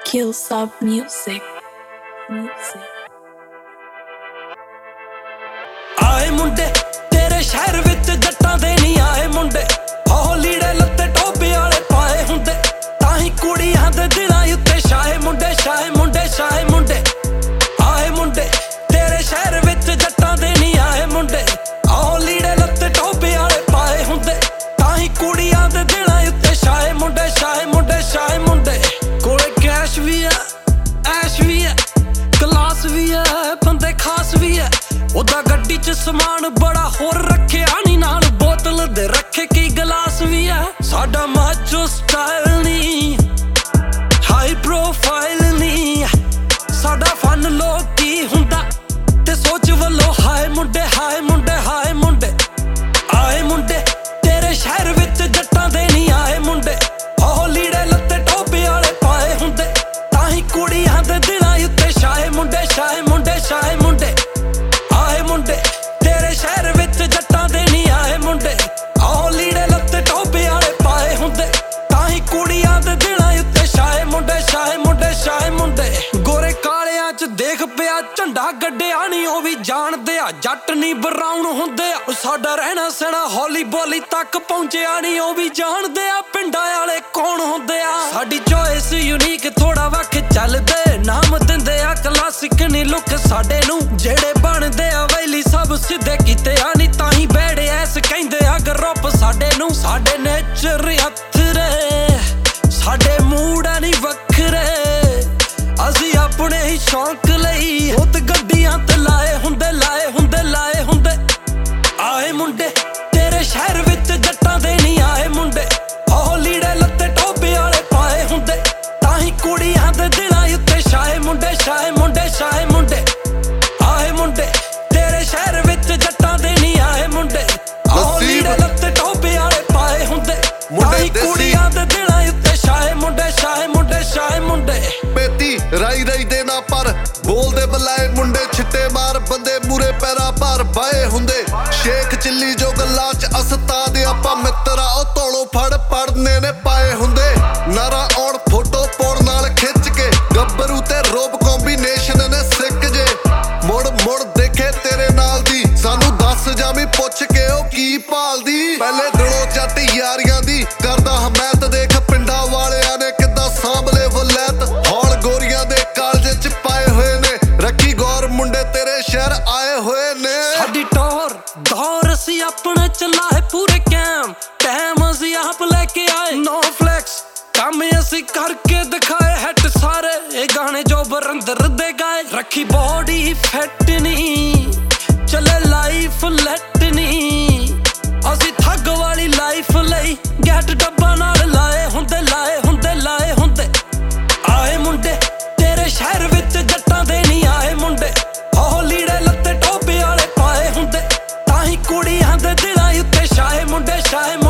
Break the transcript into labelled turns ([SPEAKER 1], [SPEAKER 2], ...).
[SPEAKER 1] Killsoft Music.
[SPEAKER 2] आए मुंडे तेरे शहर विच जट्टां दे नहीं आए मुंडे ओह लीड़े लत्ते टोपे वाले पाए हुंदे ताही कुड़ियां दे दिलां उत्ते शाहे मुंडे शाहे मुंडे शाहे मुंडे आए मुंडे तेरे शहर विच जट्टां दे नहीं आए मुंडे ओह लीड़े लत्ते टोपे वाले पाए हुंदे ताही कुड़ियां दे दिलां उत्ते शाहे मुंडे शाहे मुंडे शाहे मुंडे कोले कैश भी है ऐश भी है क्लास भी है बंदे खास भी है उदा गड्डी च समान बड़ा होर रखे आनी नाल बोतल दे रखे की गिलास भी है साडा माचो स्टाइल नी हाई प्रोफाइल नी साडा फन लोग की हुंदा ते सोच वल्लो हाय मुंडे हाय मुंडे हाय मुंडे आए मुंडे तेरे शहर विच जट्टां दे नहीं आए मुंडे ओह लीड़े लत्ते टोपे वाले पाए हुंदे ताही कुड़ियां दे दिलां उत्ते शाहे मुंडे शाहे मुंडे शाहे मुंडे मुंडे तेरे शहर विच जट्टां दे नहीं आए मुंडे ओह लीड़े लत्ते टोपे वाले पाए हुंदे ताही कुड़ियां दे दिलां उत्ते शाहे मुंडे शाहे मुंडे शाहे मुंडे गोरे कालियां च देख पिया झंडा गड्डिया नहीं ओह भी जाणदे आ जट नहीं ब्राउन हुंदे आ साडा रहना सहना हौली बोली तक पहुंचिया नहीं ओह भी जाणदे आ पिंडां वाले कौन हुंदे आ साडी चॉइस यूनिक थोड़ा वख चलदे नाम दिंदे आ क्लासिक नी लुक साडे नूं जेड़े बनदे आ वैली सब सिद्धे कीते आ नी ताही बैड़े ऐस कहिंदे आ ग्रुप साडे नूं साडे नेचर हत्थरे साडे मूड आ नी वखरे असी अपने ही शौक लई उत गड्डियां ते लाए हुंदे लाए हुंदे लाए हुंदे आए मुंडे तेरे शहर विच जट्टां दे नहीं आए मुंडे ओह लीड़े लत्ते टोपे वाले पाए हुंदे ताही कुड़ियां दे दिलां उत्ते शाहे मुंडे शाहे मुंडे शाहे मुंडे आए मुंडे तेरे शहर विच जट्टां दे नहीं आए मुंडे ओह लीड़े लत्ते टोपे वाले पाए हुंदे ताही कुड़ियां दे दिलां उत्ते शाहे मुंडे शाहे मुंडे शाहे मुंडे
[SPEAKER 3] पेती राई राई दे ना पर बोलदे बलाए मुंडे छिट्टे मार बंदे मूरे पैरा भार बाए हुंदे शेख चिल्ली जो गल्लां च असता दे आपां मित्तरा ओ तोड़ो फड़ पड़ने ने पाए हुंदे नारा औण फोटो पाउण नाल खिच के गब्बरू ते रोब कॉम्बिनेशन ने सिक जे मुड़ मुड़ देखे तेरे नाल दी सानू दस जामी पुछ के ओ की भालदी पहले दिलों जट यारियां दी करदा हमायत देख पिंडां वालियां ने किद्दां सांभले वलैत हौल गोरियां दे कालजे च पाए होए ने रखी गौर मुंडे तेरे शहर आए होए ने
[SPEAKER 2] साडी टोर दौर असी अपने चलाए पूरे कैम टाइम असी आप लेके आए नो फ्लैक्स काम असी करके दिखाए हैट सारे ये गाने जो बरंदर दे गाए रखी बॉडी फिट नहीं चले लाइफ लेट नहीं असी ठग वाली लाइफ लई गैट डब्बा नाल लाए हुंदे लाए हुंदे लाए हुंदे आए मुंडे तेरे शहर विच जट्टां दे नहीं आए मुंडे ओह लीड़े लत्ते टोपे वाले पाए हुंदे ताही कुड़ियां दे दिलां उत्ते शाहे मुंडे शाहे